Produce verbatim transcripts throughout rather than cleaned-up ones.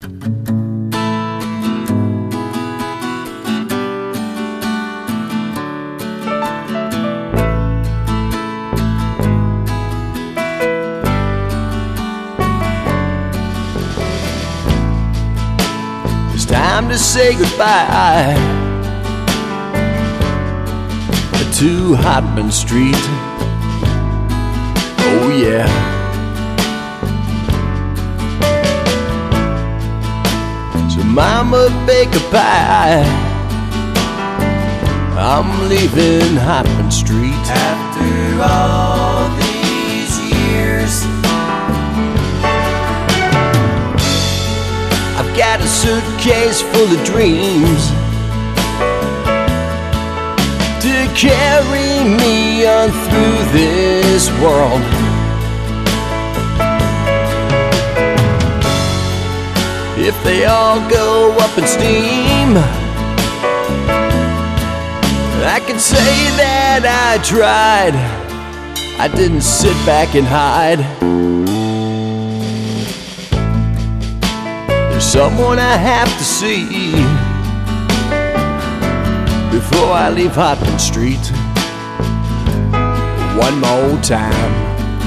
It's time to say goodbye to Hotman Street. Oh yeah. So mama, bake a pie, I'm leaving Hotman Street. After all these years, I've got a suitcase full of dreams to carry me on through this world. If they all go up in steam, I can say that I tried. I didn't sit back and hide. There's someone I have to see before I leave Hotman Street one more time.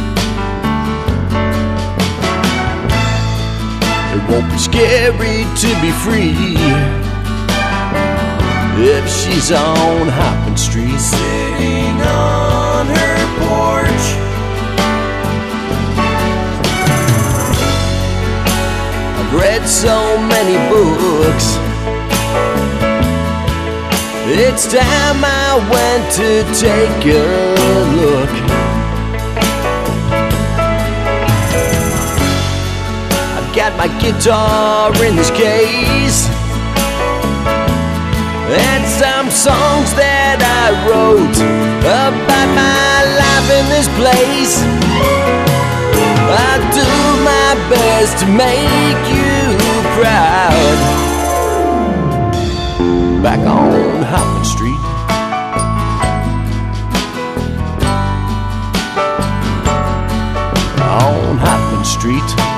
It won't be scary to be free if she's on Hotman Street, sitting on her porch. I've read so many books, it's time I went to take a look. I've got my guitar in this case and some songs that I wrote about my life in this place. I do my best to make you proud. Back on Hotman Street, on Hotman Street.